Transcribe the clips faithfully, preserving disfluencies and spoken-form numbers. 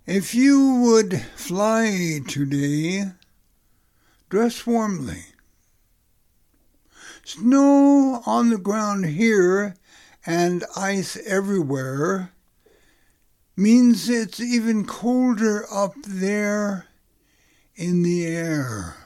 If you would fly today, dress warmly. Snow on the ground here and ice everywhere means it's even colder up there in the air.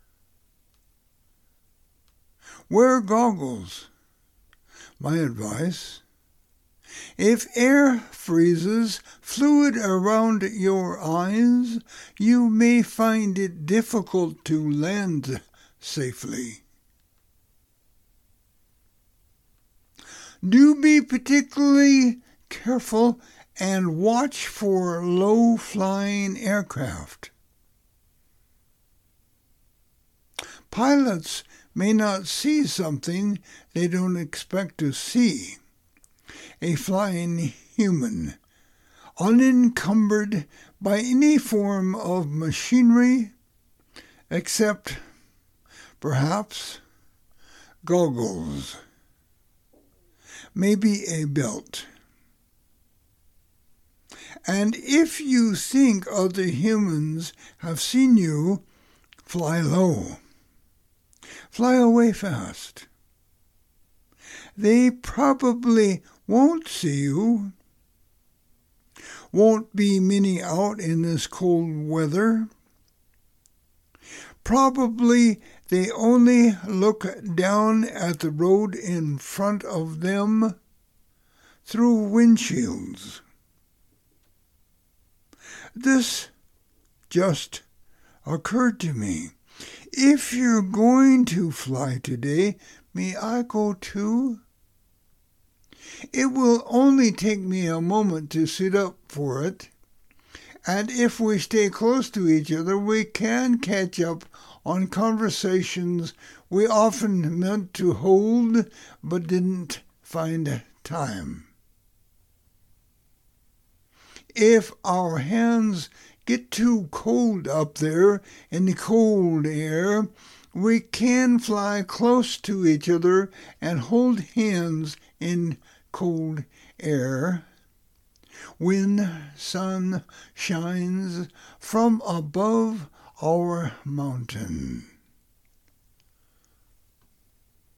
Wear goggles, my advice. If air freezes fluid around your eyes, you may find it difficult to land safely. Do be particularly careful and watch for low-flying aircraft. Pilots may not see something they don't expect to see. A flying human, unencumbered by any form of machinery, except, perhaps, goggles, maybe a belt. And if you think other humans have seen you, fly low. Fly away fast. They probably won't see you. Won't be many out in this cold weather. Probably they only look down at the road in front of them through windshields. This just occurred to me. If you're going to fly today, may I go too? It will only take me a moment to sit up for it, and if we stay close to each other, we can catch up on conversations we often meant to hold but didn't find time. If our hands get too cold up there in the cold air, we can fly close to each other and hold hands in cold air. When sun shines from above our mountain.